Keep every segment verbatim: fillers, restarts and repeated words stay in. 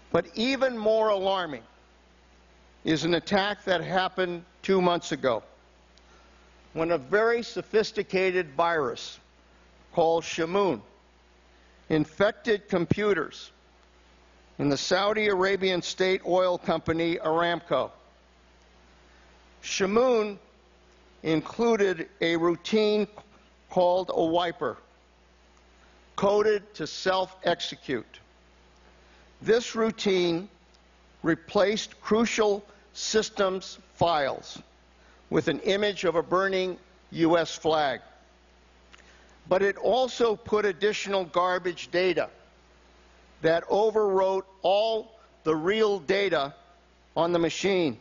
But even more alarming is an attack that happened two months ago when a very sophisticated virus called Shamoon infected computers in the Saudi Arabian state oil company Aramco. Shamoon included a routine called a wiper, coded to self-execute. This routine replaced crucial systems files with an image of a burning U S flag. But it also put additional garbage data that overwrote all the real data on the machine.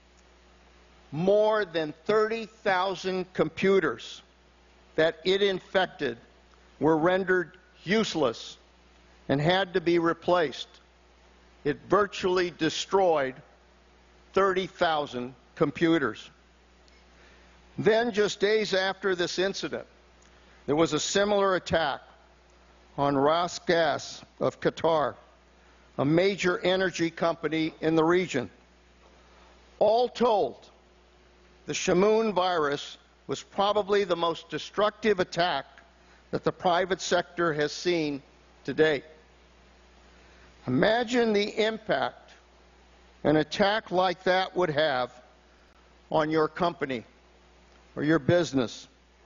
More than thirty thousand computers that it infected were rendered useless and had to be replaced. It virtually destroyed thirty thousand computers. Then, just days after this incident, there was a similar attack on Ras Gas of Qatar, a major energy company in the region. All told, the Shamoon virus was probably the most destructive attack that the private sector has seen to date. Imagine the impact an attack like that would have on your company or your business.